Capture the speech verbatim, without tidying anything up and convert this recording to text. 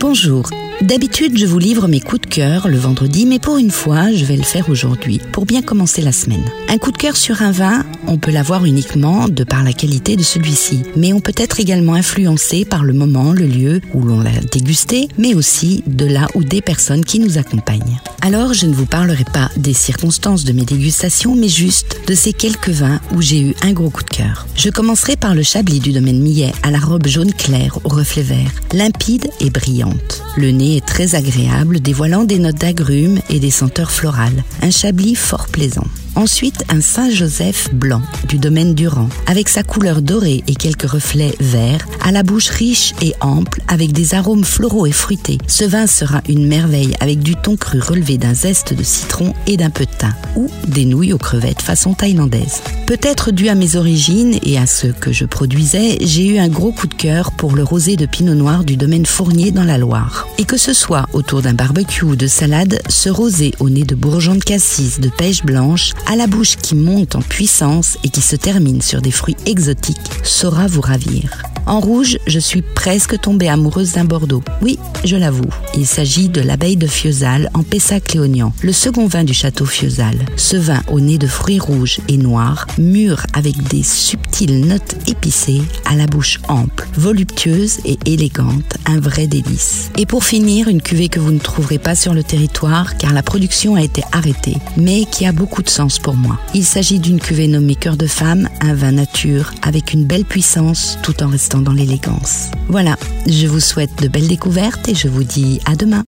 Bonjour. D'habitude, je vous livre mes coups de cœur le vendredi, mais pour une fois, je vais le faire aujourd'hui, pour bien commencer la semaine. Un coup de cœur sur un vin, on peut l'avoir uniquement de par la qualité de celui-ci, mais on peut être également influencé par le moment, le lieu où l'on l'a dégusté, mais aussi de là ou des personnes qui nous accompagnent. Alors, je ne vous parlerai pas des circonstances de mes dégustations, mais juste de ces quelques vins où j'ai eu un gros coup de cœur. Je commencerai par le Chablis du domaine Millet à la robe jaune clair au reflet vert, limpide et brillante. Le nez est très agréable, dévoilant des notes d'agrumes et des senteurs florales. Un Chablis fort plaisant. Ensuite, un Saint-Joseph blanc du domaine Durand, avec sa couleur dorée et quelques reflets verts, à la bouche riche et ample, avec des arômes floraux et fruités. Ce vin sera une merveille avec du thon cru relevé d'un zeste de citron et d'un peu de thym, ou des nouilles aux crevettes façon thaïlandaise. Peut-être dû à mes origines et à ce que je produisais, j'ai eu un gros coup de cœur pour le rosé de Pinot Noir du domaine Fournier dans la Loire. Et que ce soit autour d'un barbecue ou de salade, ce rosé au nez de bourgeon de cassis, de pêche blanche, à la bouche qui monte en puissance et qui se termine sur des fruits exotiques, saura vous ravir. En rouge, je suis presque tombée amoureuse d'un Bordeaux. Oui, je l'avoue. Il s'agit de l'abeille de Fiesole en Pessac-Léognan, le second vin du château Fiesole. Ce vin au nez de fruits rouges et noirs, mûr avec des subtiles notes épicées, à la bouche ample, voluptueuse et élégante, un vrai délice. Et pour finir, une cuvée que vous ne trouverez pas sur le territoire car la production a été arrêtée, mais qui a beaucoup de sens pour moi. Il s'agit d'une cuvée nommée Cœur de femme, un vin nature avec une belle puissance tout en restant dans l'élégance. Voilà, je vous souhaite de belles découvertes et je vous dis à demain.